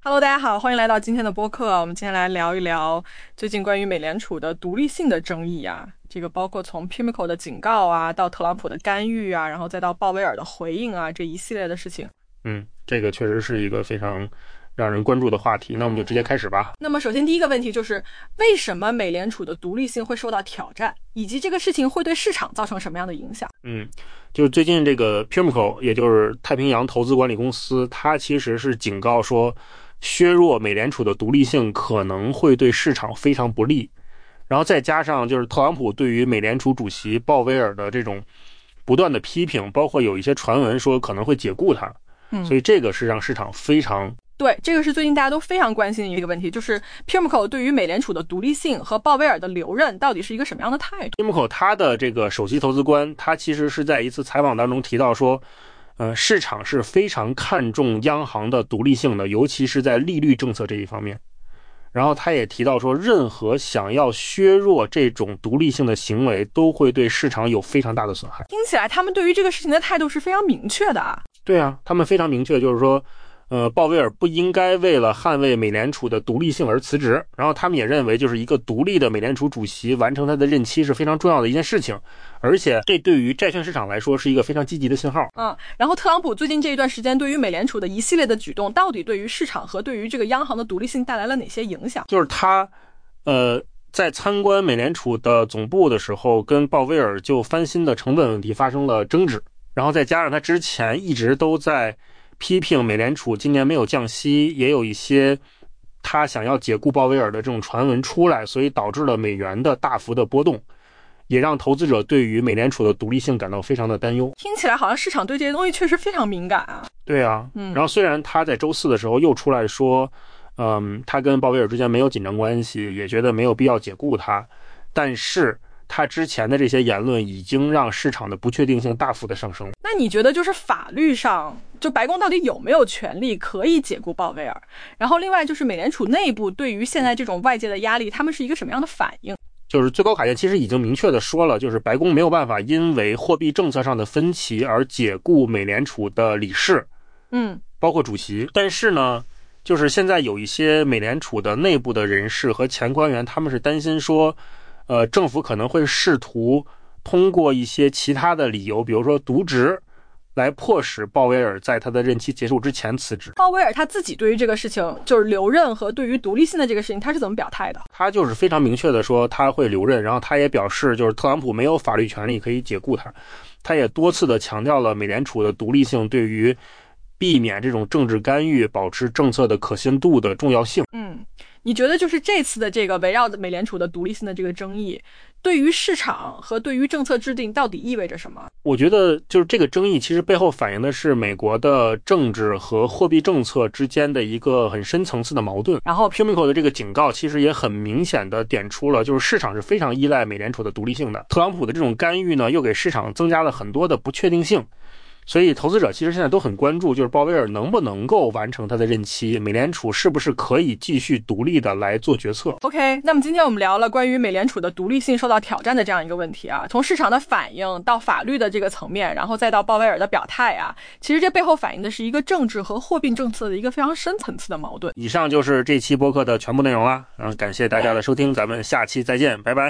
Hello， 大家好，欢迎来到今天的播客。我们今天来聊一聊最近关于美联储的独立性的争议啊，这个包括从 PIMCO 的警告啊，到特朗普的干预啊，然后再到鲍威尔的回应啊，这一系列的事情。 这个确实是一个非常让人关注的话题，那我们就直接开始吧。 那么首先第一个问题就是为什么美联储的独立性会受到挑战，以及这个事情会对市场造成什么样的影响？ 就是最近这个 PIMCO 也就是太平洋投资管理公司，它其实是警告说削弱美联储的独立性可能会对市场非常不利，然后再加上就是特朗普对于美联储主席鲍威尔的这种不断的批评，包括有一些传闻说可能会解雇他，所以这个是让市场非常对，这个是最近大家都非常关心的一个问题，就是 PIMCO 对于美联储的独立性和鲍威尔的留任到底是一个什么样的态度。 PIMCO 他的这个首席投资官，他其实是在一次采访当中提到说市场是非常看重央行的独立性的，尤其是在利率政策这一方面。然后他也提到说，任何想要削弱这种独立性的行为都会对市场有非常大的损害。 听起来他们对于这个事情的态度是非常明确的啊。 对啊，他们非常明确，就是说鲍威尔不应该为了捍卫美联储的独立性而辞职，然后他们也认为就是一个独立的美联储主席完成他的任期是非常重要的一件事情，而且这对于债券市场来说是一个非常积极的信号。 然后特朗普最近这一段时间对于美联储的一系列的举动，到底对于市场和对于这个央行的独立性带来了哪些影响？ 就是他在参观美联储的总部的时候，跟鲍威尔就翻新的成本问题发生了争执，然后再加上他之前一直都在批评美联储今年没有降息，也有一些他想要解雇鲍威尔的这种传闻出来，所以导致了美元的大幅的波动，也让投资者对于美联储的独立性感到非常的担忧。 听起来好像市场对这些东西确实非常敏感啊。 对啊，然后虽然他在周四的时候又出来说他跟鲍威尔之间没有紧张关系，也觉得没有必要解雇他，但是他之前的这些言论已经让市场的不确定性大幅的上升。 那你觉得就是法律上，就白宫到底有没有权利可以解雇鲍威尔？然后另外就是美联储内部对于现在这种外界的压力，他们是一个什么样的反应？ 就是最高法院其实已经明确的说了，就是白宫没有办法因为货币政策上的分歧而解雇美联储的理事，包括主席。但是呢，就是现在有一些美联储的内部的人士和前官员，他们是担心说政府可能会试图通过一些其他的理由，比如说渎职，来迫使鲍威尔在他的任期结束之前辞职。 鲍威尔他自己对于这个事情，就是留任和对于独立性的这个事情，他是怎么表态的？ 他就是非常明确的说他会留任，然后他也表示就是特朗普没有法律权利可以解雇他。他也多次的强调了美联储的独立性对于避免这种政治干预、保持政策的可信度的重要性。 你觉得就是这次的这个围绕美联储的独立性的这个争议，对于市场和对于政策制定到底意味着什么？ 我觉得就是这个争议其实背后反映的是美国的政治和货币政策之间的一个很深层次的矛盾。然后 PIMCO 的这个警告其实也很明显的点出了，就是市场是非常依赖美联储的独立性的。特朗普的这种干预呢，又给市场增加了很多的不确定性。所以投资者其实现在都很关注，就是鲍威尔能不能够完成他的任期，美联储是不是可以继续独立的来做决策。 OK， 那么今天我们聊了关于美联储的独立性受到挑战的这样一个问题啊，从市场的反应到法律的这个层面，然后再到鲍威尔的表态啊，其实这背后反映的是一个政治和货币政策的一个非常深层次的矛盾。 以上就是这期播客的全部内容了，感谢大家的收听，咱们下期再见，拜拜。